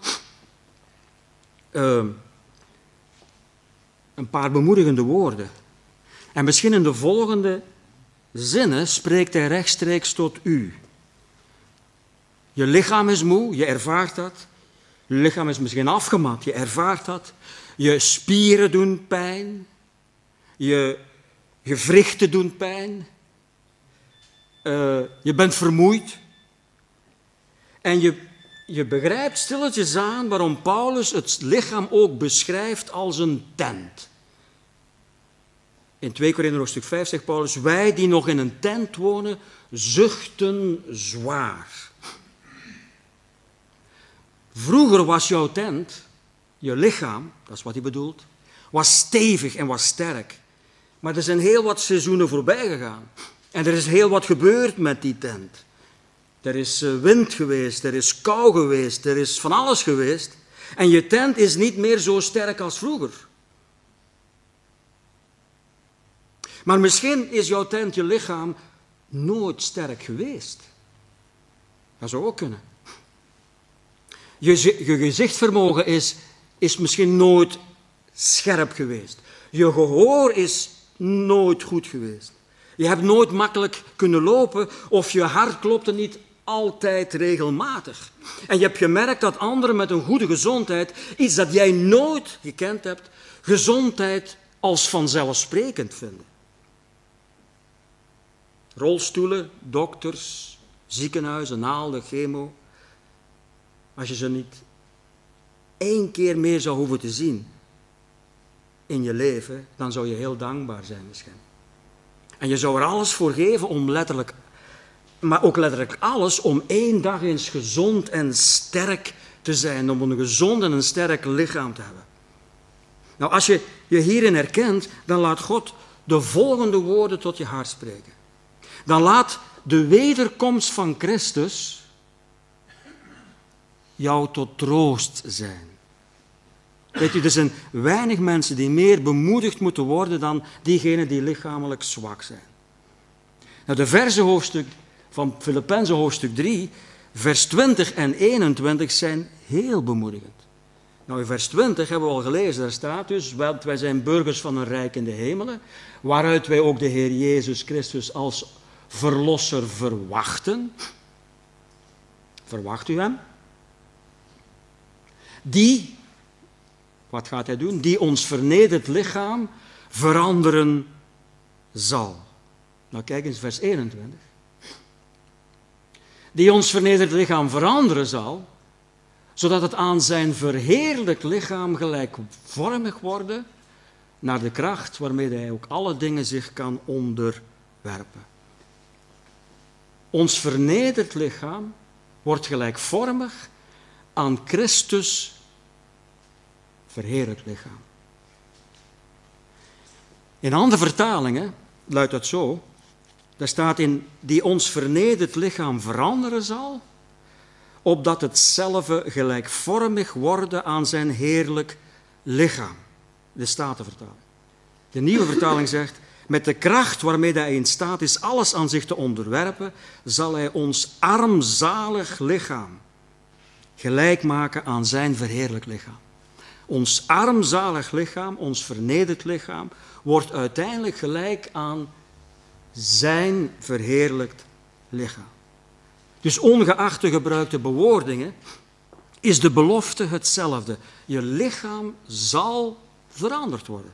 een paar bemoedigende woorden. En misschien in de volgende zinnen spreekt hij rechtstreeks tot u. Je lichaam is moe, je ervaart dat. Je lichaam is misschien afgemat, je ervaart dat. Je spieren doen pijn. Je gewrichten doen pijn. Je bent vermoeid. En je begrijpt stilletjes aan waarom Paulus het lichaam ook beschrijft als een tent. In 2 Korinther hoofdstuk 5 zegt Paulus, wij die nog in een tent wonen, zuchten zwaar. Vroeger was jouw tent, je lichaam, dat is wat hij bedoelt, was stevig en was sterk. Maar er zijn heel wat seizoenen voorbij gegaan. En er is heel wat gebeurd met die tent. Er is wind geweest, er is kou geweest, er is van alles geweest. En je tent is niet meer zo sterk als vroeger. Maar misschien is jouw tent, je lichaam, nooit sterk geweest. Dat zou ook kunnen. Je gezichtsvermogen is misschien nooit scherp geweest. Je gehoor is nooit goed geweest. Je hebt nooit makkelijk kunnen lopen of je hart klopte niet altijd regelmatig. En je hebt gemerkt dat anderen met een goede gezondheid, iets dat jij nooit gekend hebt, gezondheid als vanzelfsprekend vinden. Rolstoelen, dokters, ziekenhuizen, naalden, chemo. Als je ze niet 1 keer meer zou hoeven te zien in je leven, dan zou je heel dankbaar zijn misschien. En je zou er alles voor geven om letterlijk, maar ook letterlijk alles, om 1 dag eens gezond en sterk te zijn, om een gezond en een sterk lichaam te hebben. Nou, als je je hierin herkent, dan laat God de volgende woorden tot je hart spreken. Dan laat de wederkomst van Christus jou tot troost zijn. Weet je, er zijn weinig mensen die meer bemoedigd moeten worden dan diegenen die lichamelijk zwak zijn. Nou, de versenhoofdstuk van Filippenzen hoofdstuk 3, vers 20 en 21 zijn heel bemoedigend. Nou, in vers 20 hebben we al gelezen, daar staat dus, want wij zijn burgers van een rijk in de hemelen, waaruit wij ook de Heer Jezus Christus als verlosser verwachten. Verwacht u hem? Die, wat gaat hij doen? Die ons vernederd lichaam veranderen zal. Nou, kijk eens vers 21. Die ons vernederd lichaam veranderen zal, zodat het aan zijn verheerlijkt lichaam gelijkvormig worden naar de kracht waarmee hij ook alle dingen zich kan onderwerpen. Ons vernederd lichaam wordt gelijkvormig aan Christus verheerlijkt lichaam. In andere vertalingen luidt dat zo. Daar staat in, die ons vernederd lichaam veranderen zal, opdat het zelf gelijkvormig worden aan zijn heerlijk lichaam. De Statenvertaling. De nieuwe vertaling zegt, met de kracht waarmee hij in staat is alles aan zich te onderwerpen, zal hij ons armzalig lichaam gelijk maken aan zijn verheerlijk lichaam. Ons armzalig lichaam, ons vernederd lichaam, wordt uiteindelijk gelijk aan zijn verheerlijkt lichaam. Dus ongeacht de gebruikte bewoordingen, is de belofte hetzelfde. Je lichaam zal veranderd worden.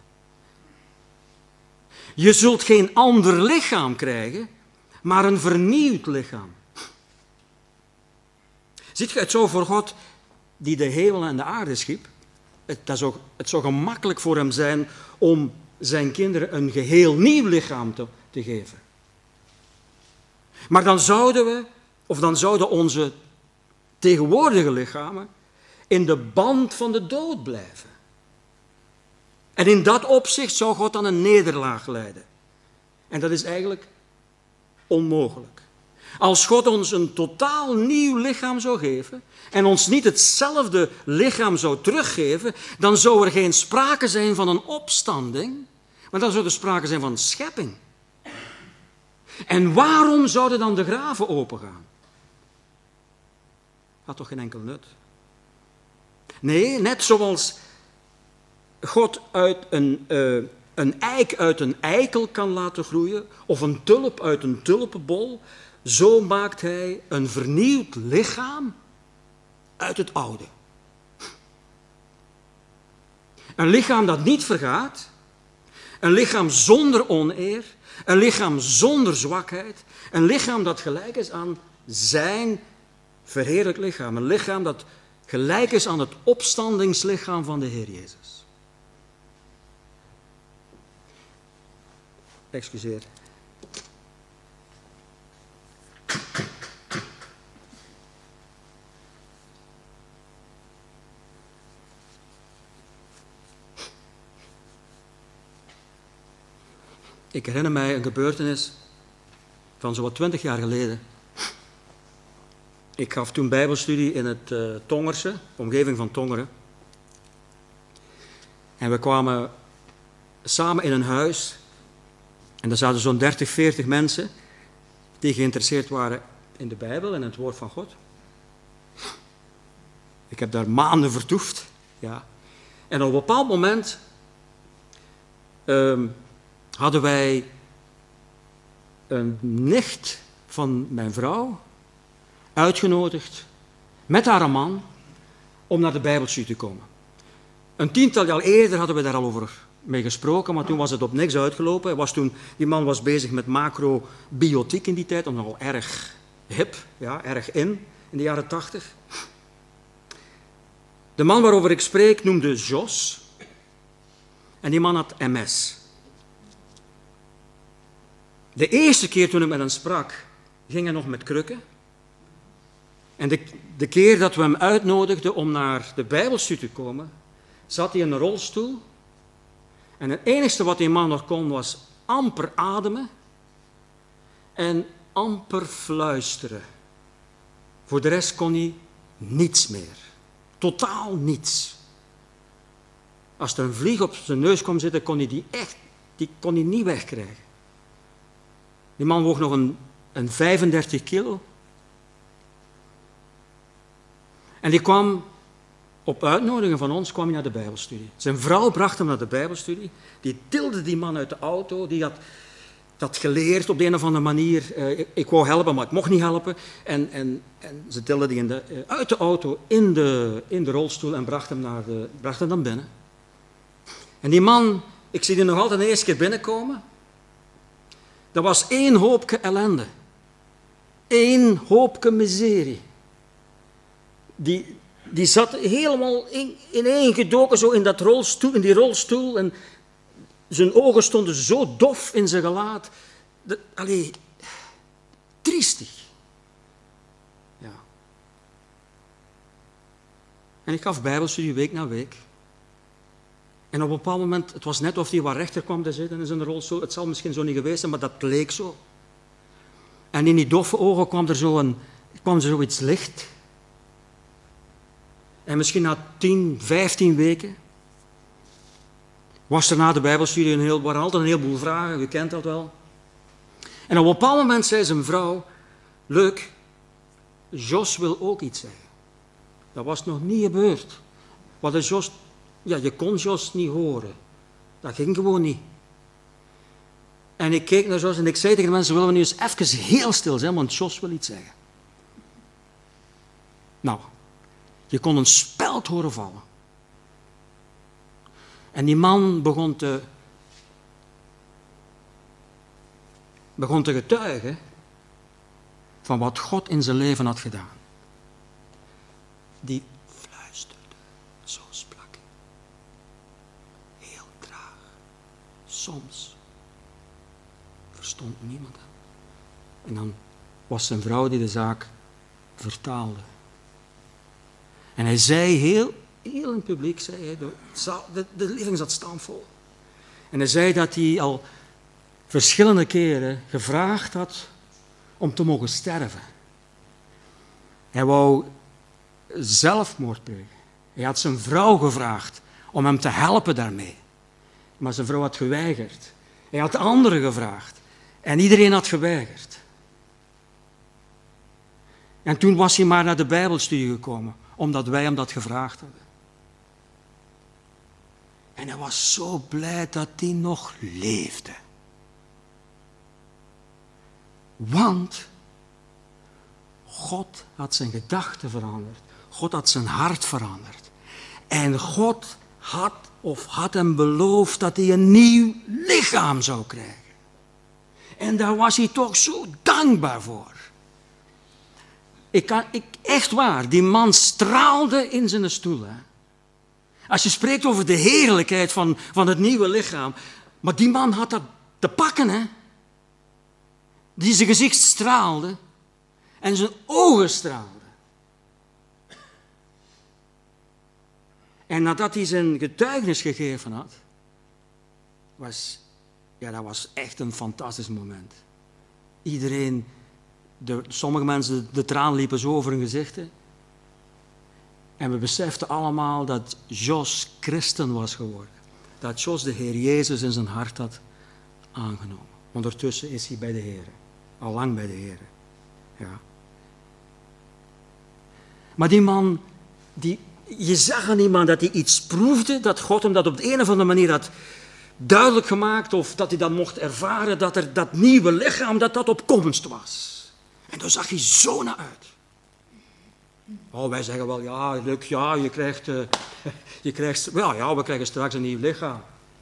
Je zult geen ander lichaam krijgen, maar een vernieuwd lichaam. Ziet je, het zou voor God, die de hemel en de aarde schiep, het zou gemakkelijk voor hem zijn om zijn kinderen een geheel nieuw lichaam te geven. Maar dan zouden onze tegenwoordige lichamen in de band van de dood blijven. En in dat opzicht zou God dan een nederlaag leiden. En dat is eigenlijk onmogelijk. Als God ons een totaal nieuw lichaam zou geven en ons niet hetzelfde lichaam zou teruggeven, dan zou er geen sprake zijn van een opstanding, maar dan zou er sprake zijn van een schepping. En waarom zouden dan de graven opengaan? Had toch geen enkel nut? Nee, net zoals God uit een eik uit een eikel kan laten groeien, of een tulp uit een tulpenbol, zo maakt hij een vernieuwd lichaam uit het oude. Een lichaam dat niet vergaat, een lichaam zonder oneer, een lichaam zonder zwakheid, een lichaam dat gelijk is aan zijn verheerlijk lichaam, een lichaam dat gelijk is aan het opstandingslichaam van de Heer Jezus. Excuseer. Ik herinner mij een gebeurtenis van zowat 20 jaar geleden. Ik gaf toen bijbelstudie in het Tongerse, omgeving van Tongeren. En we kwamen samen in een huis. En er zaten zo'n 30, 40 mensen die geïnteresseerd waren in de Bijbel en het woord van God. Ik heb daar maanden vertoefd. Ja. En op een bepaald moment hadden wij een nicht van mijn vrouw uitgenodigd met haar man om naar de Bijbelstudie te komen. Een 10-tal jaar eerder hadden we daar al over mee gesproken, maar toen was het op niks uitgelopen. Die man was bezig met macrobiotiek in die tijd, nogal erg hip, ja, erg in de jaren 80. De man waarover ik spreek noemde Jos en die man had MS. De eerste keer toen ik met hem sprak, ging hij nog met krukken. En de keer dat we hem uitnodigden om naar de Bijbelstudie te komen, zat hij in een rolstoel. En het enige wat die man nog kon, was amper ademen en amper fluisteren. Voor de rest kon hij niets meer. Totaal niets. Als er een vlieg op zijn neus kwam zitten, kon hij die kon hij niet wegkrijgen. Die man woog nog een 35 kilo. En die kwam, op uitnodiging van ons, kwam hij naar de Bijbelstudie. Zijn vrouw bracht hem naar de Bijbelstudie. Die tilde die man uit de auto. Die had dat geleerd op de een of andere manier. Ik wou helpen, maar ik mocht niet helpen. En ze tilde die uit de auto in de rolstoel en bracht hem dan binnen. En die man, ik zie die nog altijd de eerste keer binnenkomen. Dat was één hoopje ellende. Één hoopje miserie. Die zat helemaal ineengedoken zo in die rolstoel. En zijn ogen stonden zo dof in zijn gelaat. Triestig. Ja. En ik gaf Bijbelstudie week na week. En op een bepaald moment, het was net of hij wat rechter kwam te zitten in zijn rolstoel. Het zal misschien zo niet geweest zijn, maar dat leek zo. En in die doffe ogen kwam er zoiets licht. En misschien na 10, 15 weken was er na de Bijbelstudie waren altijd een heleboel vragen, u kent dat wel. En op een bepaald moment zei zijn vrouw, leuk, Jos wil ook iets zeggen. Dat was nog niet gebeurd. Wat is Jos? Ja, je kon Jos niet horen. Dat ging gewoon niet. En ik keek naar Jos en ik zei tegen de mensen, willen we nu eens even heel stil zijn, want Jos wil iets zeggen. Nou, je kon een speld horen vallen. En die man begon te getuigen van wat God in zijn leven had gedaan. Die fluisterde, zo sprak hij. Heel traag. Soms verstond niemand hem. En dan was zijn vrouw die de zaak vertaalde. En hij zei heel in het publiek, zei hij, de living zat stampvol. En hij zei dat hij al verschillende keren gevraagd had om te mogen sterven. Hij wou zelfmoord plegen. Hij had zijn vrouw gevraagd om hem te helpen daarmee. Maar zijn vrouw had geweigerd. Hij had anderen gevraagd. En iedereen had geweigerd. En toen was hij maar naar de Bijbelstudie gekomen, omdat wij hem dat gevraagd hadden. En hij was zo blij dat hij nog leefde. Want God had zijn gedachten veranderd. God had zijn hart veranderd. En God had hem beloofd dat hij een nieuw lichaam zou krijgen. En daar was hij toch zo dankbaar voor. Echt waar, die man straalde in zijn stoel. Hè. Als je spreekt over de heerlijkheid van het nieuwe lichaam. Maar die man had dat te pakken, hè. Die zijn gezicht straalde en zijn ogen straalden. En nadat hij zijn getuigenis gegeven had, dat was echt een fantastisch moment. Iedereen, sommige mensen, de traan liepen zo over hun gezichten. En we beseften allemaal dat Jos christen was geworden. Dat Jos de Heer Jezus in zijn hart had aangenomen. Ondertussen is hij bij de Heer. Al lang bij de Heer. Ja. Maar die man, je zag aan die man dat hij iets proefde, dat God hem dat op de een of andere manier had duidelijk gemaakt, of dat hij dat mocht ervaren, dat er dat nieuwe lichaam, dat op komst was. En daar zag hij zo naar uit. Oh, wij zeggen wel, ja, leuk, ja, we krijgen straks een nieuw lichaam.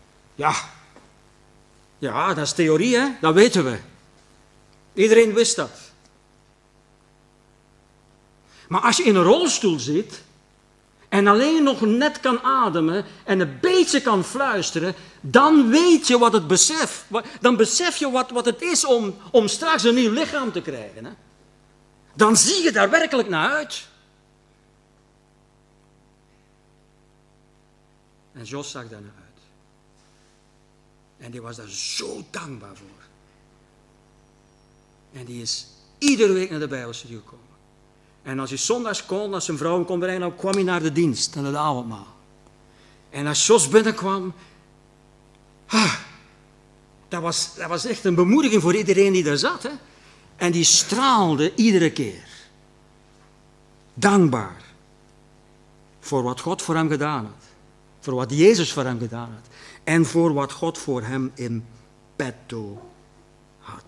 Ja, dat is theorie, hè? Dat weten we. Iedereen wist dat. Maar als je in een rolstoel zit en alleen nog net kan ademen en een beetje kan fluisteren, dan weet je wat het besef. Dan besef je wat het is om straks een nieuw lichaam te krijgen. Hè? Dan zie je daar werkelijk naar uit. En Jos zag daar naar uit. En die was daar zo dankbaar voor. En die is iedere week naar de Bijbelstudie gekomen. En als hij zondags kon, als zijn vrouw kon brengen, dan kwam hij naar de dienst, naar het avondmaal. En als Jos binnenkwam, dat was echt een bemoediging voor iedereen die daar zat. Hè? En die straalde iedere keer. Dankbaar voor wat God voor hem gedaan had. Voor wat Jezus voor hem gedaan had. En voor wat God voor hem in petto had.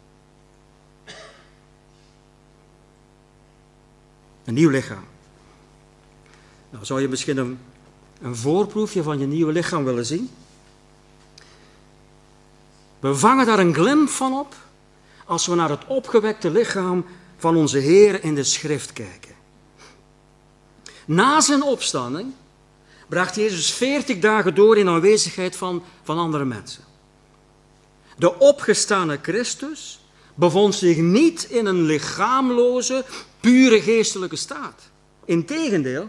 Een nieuw lichaam. Nou, zou je misschien een voorproefje van je nieuwe lichaam willen zien? We vangen daar een glimp van op als we naar het opgewekte lichaam van onze Heer in de Schrift kijken. Na zijn opstanding bracht Jezus 40 dagen door in aanwezigheid van andere mensen. De opgestane Christus bevond zich niet in een lichaamloze, pure geestelijke staat. Integendeel,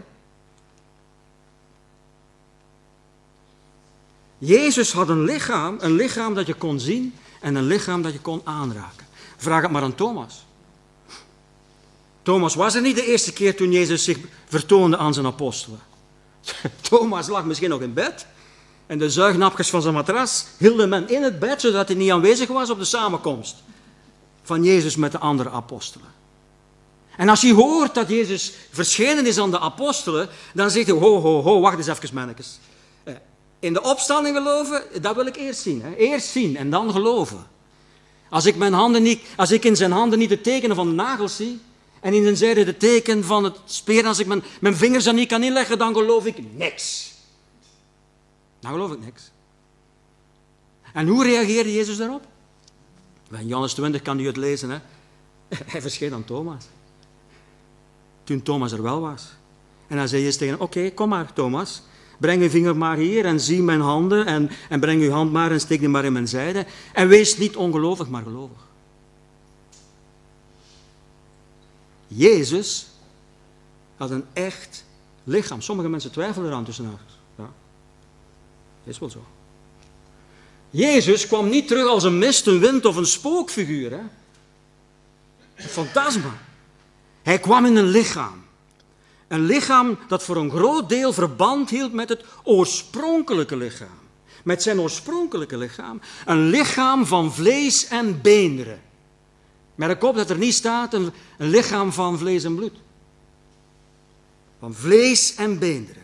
Jezus had een lichaam dat je kon zien en een lichaam dat je kon aanraken. Vraag het maar aan Thomas. Thomas was er niet de eerste keer toen Jezus zich vertoonde aan zijn apostelen. Thomas lag misschien nog in bed en de zuignapjes van zijn matras hielden men in het bed zodat hij niet aanwezig was op de samenkomst van Jezus met de andere apostelen. En als je hoort dat Jezus verschenen is aan de apostelen, dan zegt hij, ho, wacht eens even, mannetjes. In de opstanding geloven, dat wil ik eerst zien. Hè. Eerst zien en dan geloven. Als ik in zijn handen niet de tekenen van de nagels zie, en in zijn zijde de teken van het speer, als ik mijn vingers er niet kan inleggen, dan geloof ik niks. Dan geloof ik niks. En hoe reageerde Jezus daarop? In Johannes 20 kan u het lezen. Hè? Hij verscheen aan Thomas. Toen Thomas er wel was. En hij zei eens tegen hem, oké, kom maar Thomas. Breng uw vinger maar hier en zie mijn handen. En breng uw hand maar en steek die maar in mijn zijde. En wees niet ongelovig, maar gelovig. Jezus had een echt lichaam. Sommige mensen twijfelen eraan tussen haakjes. Ja, is wel zo. Jezus kwam niet terug als een mist, een wind of een spookfiguur. Hè? Een fantasma. Hij kwam in een lichaam. Een lichaam dat voor een groot deel verband hield met het oorspronkelijke lichaam. Met zijn oorspronkelijke lichaam. Een lichaam van vlees en beenderen. Merk op dat er niet staat een lichaam van vlees en bloed. Van vlees en beenderen.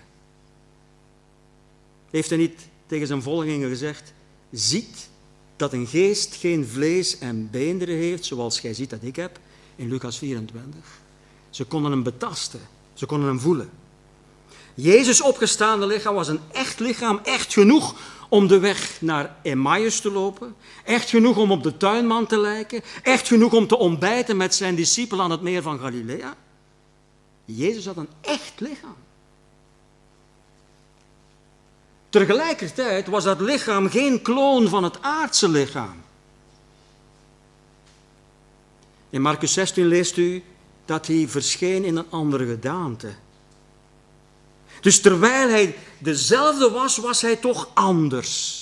Heeft hij niet tegen zijn volgelingen gezegd, ziet dat een geest geen vlees en beenderen heeft, zoals gij ziet dat ik heb, in Lucas 24. Ze konden hem betasten, ze konden hem voelen. Jezus' opgestaande lichaam was een echt lichaam, echt genoeg om de weg naar Emmaus te lopen, echt genoeg om op de tuinman te lijken, echt genoeg om te ontbijten met zijn discipelen aan het meer van Galilea. Jezus had een echt lichaam. Tegelijkertijd was dat lichaam geen kloon van het aardse lichaam. In Marcus 16 leest u dat hij verscheen in een andere gedaante. Dus terwijl hij dezelfde was, was hij toch anders.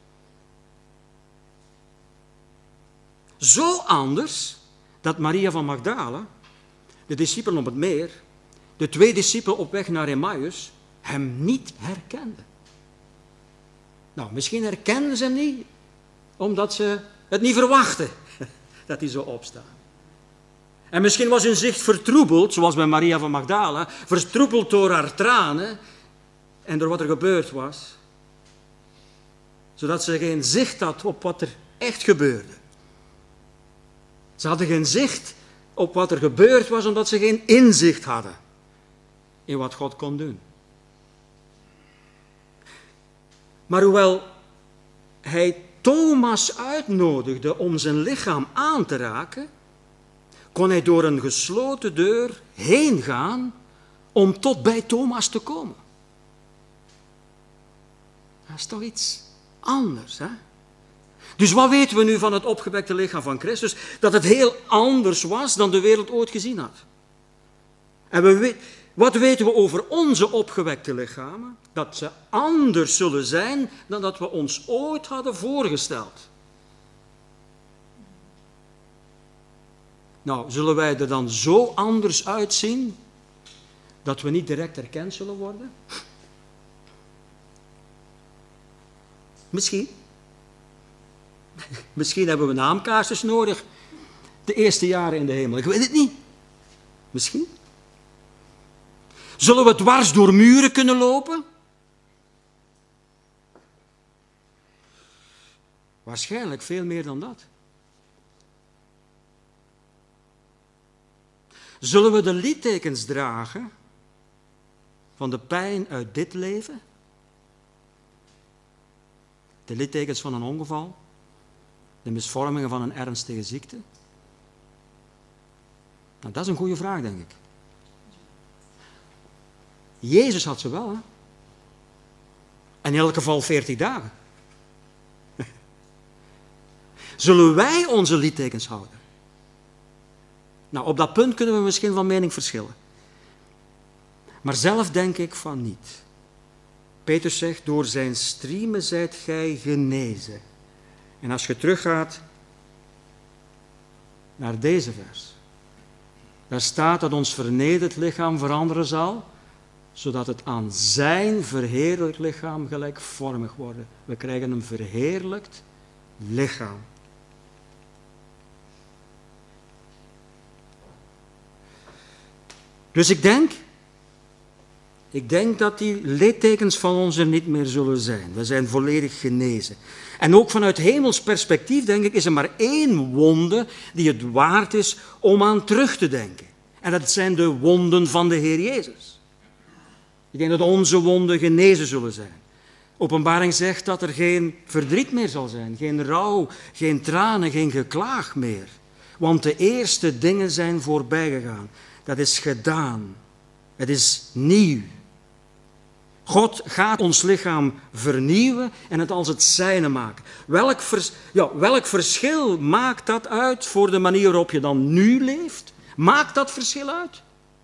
Zo anders dat Maria van Magdala, de discipelen op het meer, de 2 discipelen op weg naar Emmaus, hem niet herkenden. Nou, misschien herkenden ze hem niet, omdat ze het niet verwachten dat hij zou opstaan. En misschien was hun zicht vertroebeld, zoals bij Maria van Magdala, vertroebeld door haar tranen en door wat er gebeurd was, zodat ze geen zicht had op wat er echt gebeurde. Ze hadden geen zicht op wat er gebeurd was, omdat ze geen inzicht hadden in wat God kon doen. Maar hoewel hij Thomas uitnodigde om zijn lichaam aan te raken, kon hij door een gesloten deur heen gaan om tot bij Thomas te komen. Dat is toch iets anders, hè? Dus wat weten we nu van het opgewekte lichaam van Christus? Dat het heel anders was dan de wereld ooit gezien had. En wat weten we over onze opgewekte lichamen? Dat ze anders zullen zijn dan dat we ons ooit hadden voorgesteld. Nou, zullen wij er dan zo anders uitzien dat we niet direct herkend zullen worden? Misschien. Misschien hebben we naamkaarsjes nodig de eerste jaren in de hemel. Ik weet het niet. Misschien. Zullen we dwars door muren kunnen lopen? Waarschijnlijk veel meer dan dat. Zullen we de littekens dragen van de pijn uit dit leven? De littekens van een ongeval? De misvormingen van een ernstige ziekte? Nou, dat is een goede vraag, denk ik. Jezus had ze wel, hè? En in elk geval 40 dagen. Zullen wij onze littekens houden? Nou, op dat punt kunnen we misschien van mening verschillen. Maar zelf denk ik van niet. Petrus zegt, door zijn striemen zijt gij genezen. En als je teruggaat naar deze vers, daar staat dat ons vernederd lichaam veranderen zal, zodat het aan zijn verheerlijkt lichaam gelijkvormig wordt. We krijgen een verheerlijkt lichaam. Dus ik denk dat die littekens van ons er niet meer zullen zijn. We zijn volledig genezen. En ook vanuit hemels perspectief, denk ik, is er maar één wonde die het waard is om aan terug te denken. En dat zijn de wonden van de Heer Jezus. Ik denk dat onze wonden genezen zullen zijn. Openbaring zegt dat er geen verdriet meer zal zijn, geen rouw, geen tranen, geen geklaag meer. Want de eerste dingen zijn voorbij gegaan. Dat is gedaan. Het is nieuw. God gaat ons lichaam vernieuwen en het als het zijne maken. Welk verschil maakt dat uit voor de manier waarop je dan nu leeft? Maakt dat verschil uit?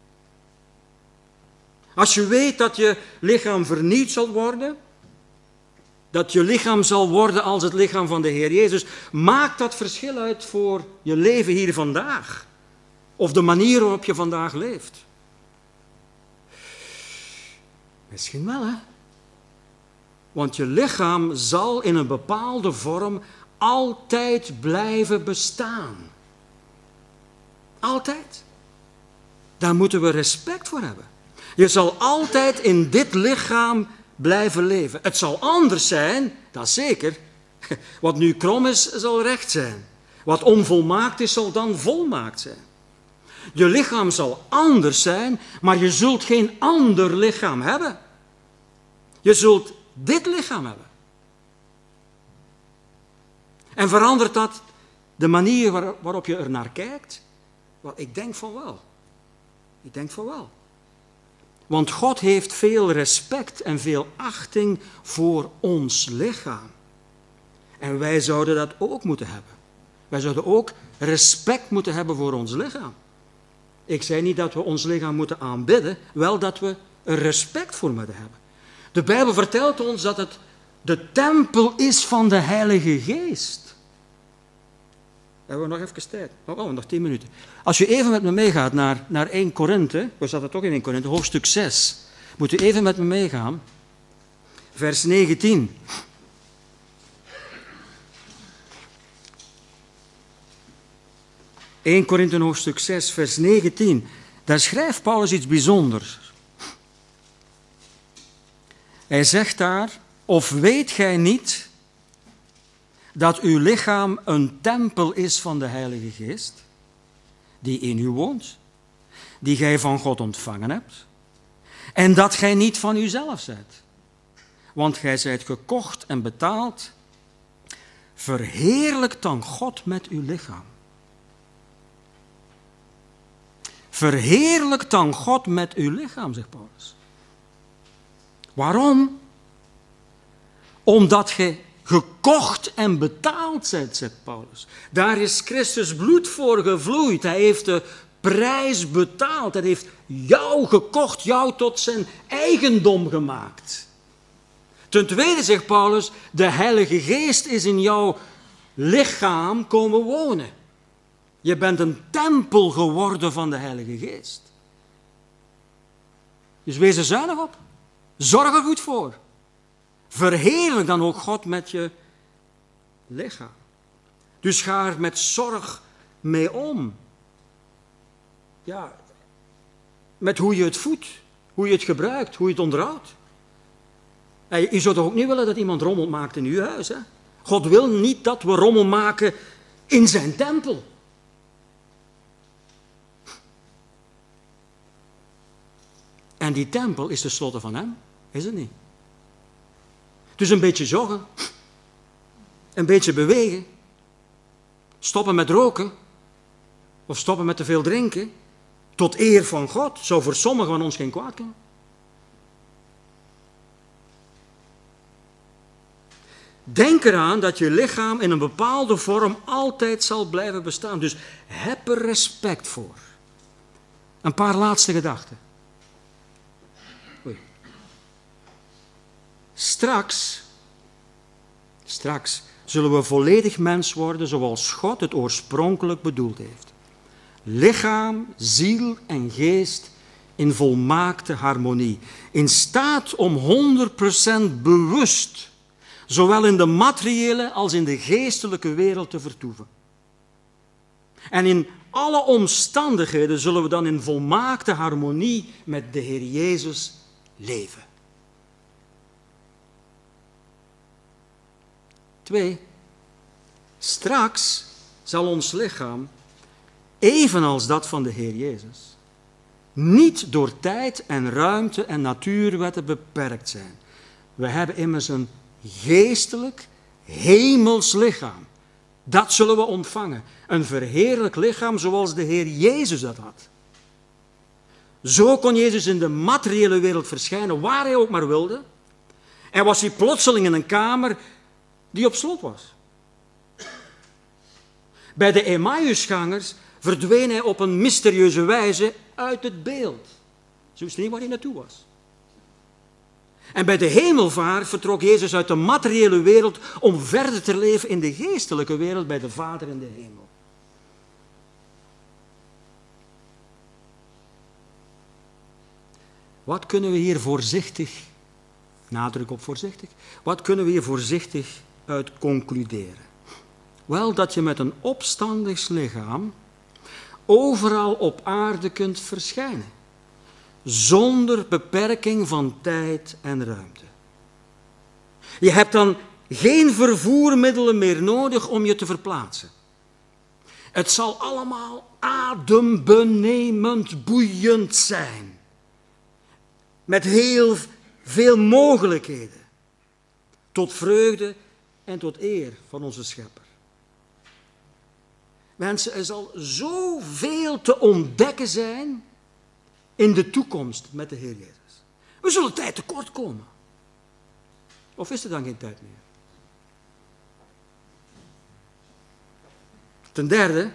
Als je weet dat je lichaam vernieuwd zal worden, dat je lichaam zal worden als het lichaam van de Heer Jezus, maakt dat verschil uit voor je leven hier vandaag? Of de manier waarop je vandaag leeft? Misschien wel, hè? Want je lichaam zal in een bepaalde vorm altijd blijven bestaan. Altijd. Daar moeten we respect voor hebben. Je zal altijd in dit lichaam blijven leven. Het zal anders zijn, dat zeker. Wat nu krom is, zal recht zijn. Wat onvolmaakt is, zal dan volmaakt zijn. Je lichaam zal anders zijn, maar je zult geen ander lichaam hebben. Je zult dit lichaam hebben. En verandert dat de manier waarop je er naar kijkt? Wel, ik denk van wel. Ik denk van wel. Want God heeft veel respect en veel achting voor ons lichaam. En wij zouden dat ook moeten hebben. Wij zouden ook respect moeten hebben voor ons lichaam. Ik zei niet dat we ons lichaam moeten aanbidden, wel dat we er respect voor moeten hebben. De Bijbel vertelt ons dat het de tempel is van de Heilige Geest. Hebben we nog even tijd? Nog 10 minuten. Als je even met me meegaat naar 1 Korinthe, we zaten toch in 1 Korinthe, hoofdstuk 6. Moet u even met me meegaan. Vers 19. (1 Korinthe hoofdstuk 6, vers 19. Daar schrijft Paulus iets bijzonders. Hij zegt daar, of weet gij niet dat uw lichaam een tempel is van de Heilige Geest, die in u woont, die gij van God ontvangen hebt, en dat gij niet van uzelf zijt, want gij zijt gekocht en betaald, verheerlijkt dan God met uw lichaam. verheerlijk dan God met uw lichaam, zegt Paulus. Waarom? Omdat je gekocht en betaald bent, zegt Paulus. Daar is Christus bloed voor gevloeid. Hij heeft de prijs betaald. Hij heeft jou gekocht, jou tot zijn eigendom gemaakt. Ten tweede zegt Paulus, de Heilige Geest is in jouw lichaam komen wonen. Je bent een tempel geworden van de Heilige Geest. Dus wees er zuinig op. Zorg er goed voor. Verheerlijk dan ook God met je lichaam. Dus ga er met zorg mee om. Ja, met hoe je het voedt, hoe je het gebruikt, hoe je het onderhoudt. En je zou toch ook niet willen dat iemand rommel maakt in uw huis, hè? God wil niet dat we rommel maken in zijn tempel. En die tempel is tenslotte van hem, is het niet? Dus een beetje joggen, een beetje bewegen, stoppen met roken of stoppen met te veel drinken, tot eer van God, zou voor sommigen van ons geen kwaad kunnen. Denk eraan dat je lichaam in een bepaalde vorm altijd zal blijven bestaan. Dus heb er respect voor. Een paar laatste gedachten. Straks zullen we volledig mens worden zoals God het oorspronkelijk bedoeld heeft. Lichaam, ziel en geest in volmaakte harmonie. In staat om 100% bewust, zowel in de materiële als in de geestelijke wereld te vertoeven. En in alle omstandigheden zullen we dan in volmaakte harmonie met de Heer Jezus leven. 2. Straks zal ons lichaam, evenals dat van de Heer Jezus, niet door tijd en ruimte en natuurwetten beperkt zijn. We hebben immers een geestelijk, hemels lichaam. Dat zullen we ontvangen. Een verheerlijk lichaam zoals de Heer Jezus dat had. Zo kon Jezus in de materiële wereld verschijnen, waar hij ook maar wilde. En was hij plotseling in een kamer die op slot was. Bij de Emmausgangers verdween hij op een mysterieuze wijze uit het beeld. Ze wisten niet waar hij naartoe was. En bij de hemelvaart vertrok Jezus uit de materiële wereld om verder te leven in de geestelijke wereld bij de Vader in de hemel. Wat kunnen we hier voorzichtig, nadruk op voorzichtig, wat kunnen we hier voorzichtig uit concluderen? Wel, dat je met een opstandig lichaam overal op aarde kunt verschijnen, zonder beperking van tijd en ruimte. Je hebt dan geen vervoermiddelen meer nodig om je te verplaatsen. Het zal allemaal adembenemend boeiend zijn, met heel veel mogelijkheden, tot vreugde en tot eer van onze Schepper. Mensen, er zal zoveel te ontdekken zijn in de toekomst met de Heer Jezus. We zullen tijd tekort komen. Of is er dan geen tijd meer? Ten derde,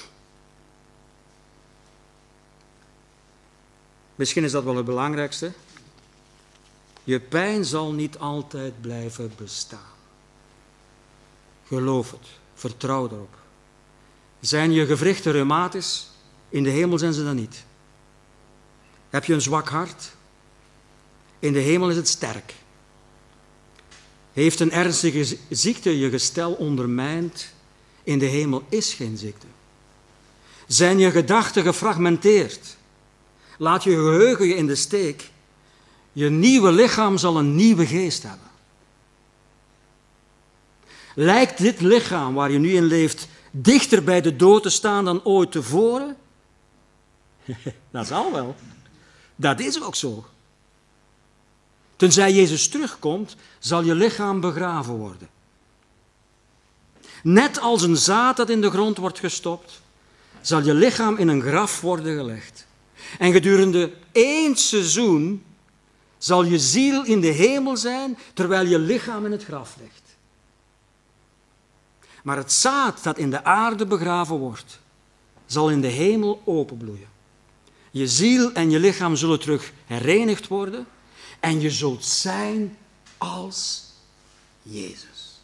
misschien is dat wel het belangrijkste, je pijn zal niet altijd blijven bestaan. Geloof het, vertrouw erop. Zijn je gewrichten reumatisch? In de hemel zijn ze dat niet. Heb je een zwak hart? In de hemel is het sterk. Heeft een ernstige ziekte je gestel ondermijnd? In de hemel is geen ziekte. Zijn je gedachten gefragmenteerd? Laat je geheugen je in de steek. Je nieuwe lichaam zal een nieuwe geest hebben. Lijkt dit lichaam waar je nu in leeft dichter bij de dood te staan dan ooit tevoren? Dat zal wel. Dat is ook zo. Tenzij Jezus terugkomt, zal je lichaam begraven worden. Net als een zaad dat in de grond wordt gestopt, zal je lichaam in een graf worden gelegd. En gedurende 1 seizoen zal je ziel in de hemel zijn, terwijl je lichaam in het graf ligt. Maar het zaad dat in de aarde begraven wordt, zal in de hemel openbloeien. Je ziel en je lichaam zullen terug herenigd worden en je zult zijn als Jezus.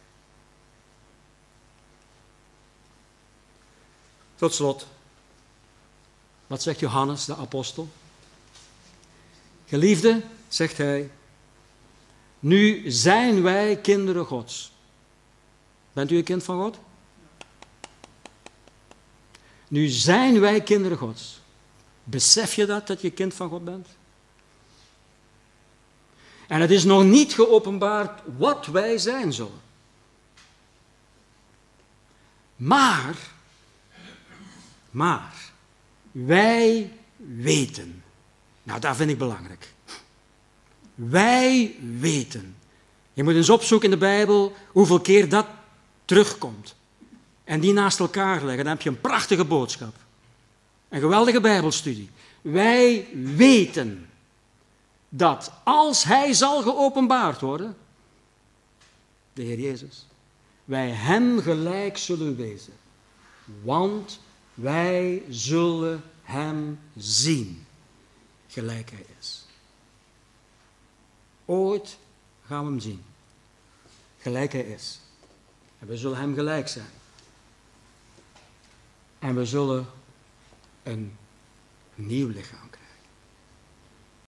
Tot slot, wat zegt Johannes, de apostel? Geliefde, zegt hij, nu zijn wij kinderen Gods. Bent u een kind van God? Nu zijn wij kinderen Gods. Besef je dat je kind van God bent? En het is nog niet geopenbaard wat wij zijn zullen. Maar, wij weten. Nou, dat vind ik belangrijk. Wij weten. Je moet eens opzoeken in de Bijbel hoeveel keer dat terugkomt. En die naast elkaar leggen, dan heb je een prachtige boodschap. Een geweldige Bijbelstudie. Wij weten dat als Hij zal geopenbaard worden, de Heer Jezus, wij Hem gelijk zullen wezen. Want wij zullen Hem zien, gelijk Hij is. Ooit gaan we Hem zien, gelijk Hij is. En we zullen Hem gelijk zijn. En we zullen een nieuw lichaam krijgen.